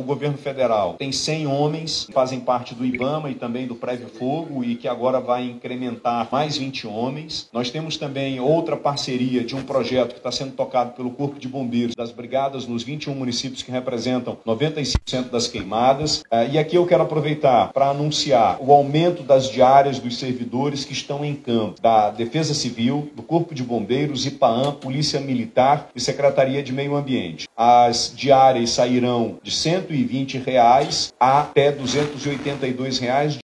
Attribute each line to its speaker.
Speaker 1: o governo federal tem 100 homens que fazem parte do IBAMA e também do Prévio Fogo e que agora vai incrementar mais 20 homens. Nós temos também outra parceria de um projeto que está sendo tocado pelo Corpo de Bombeiros das Brigadas nos 21 municípios que representam 95% das queimadas. E aqui eu quero aproveitar para anunciar o aumento das diárias dos servidores que estão em campo, da Defesa Civil, do Corpo de Bombeiros, IPAAM, Polícia Militar e Secretaria de Meio Ambiente. As diárias sairão de R$ 120 a até R$ 282